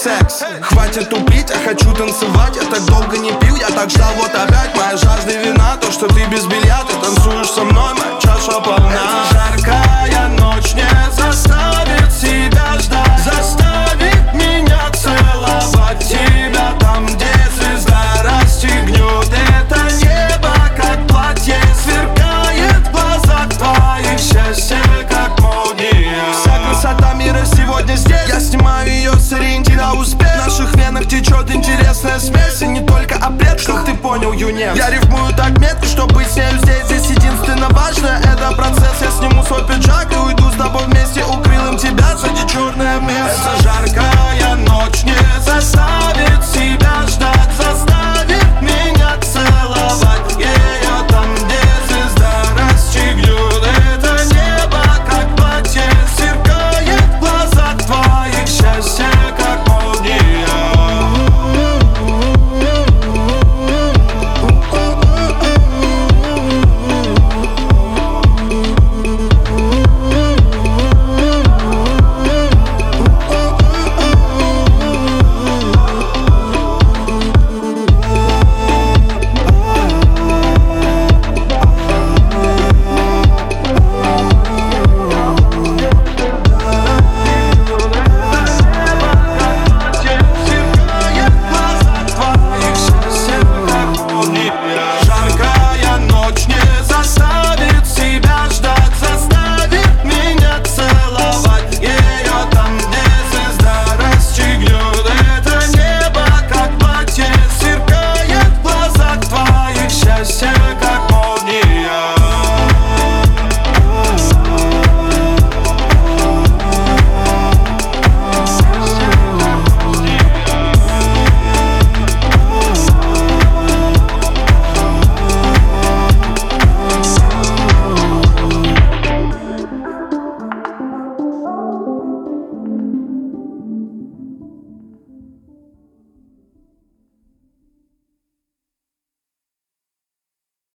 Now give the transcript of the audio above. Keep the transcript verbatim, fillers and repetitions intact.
секс. Хватит тупить, я хочу танцевать. Я так долго не пил, я так ждал, вот опять моя жажда вина. То, что ты без белья, ты танцуешь со мной, моя чаша полна. Эта жаркая ночь не заставит себя ждать, заставит меня целовать тебя там, где звезда расстегнет это небо, как платье. Сверкает в глазах твоих счастье, как молния. Вся красота мира сегодня здесь. Я снимаю ее с ориентира на успех. В наших венах течет интересная смесь. И не только о предках, ты понял, юнец. Я рифмую так метко, чтобы быть с нею здесь. Здесь единственно важное — это процесс. Я сниму свой пиджак и уйду с тобой вместе. Укрыл им тебя среди черное место.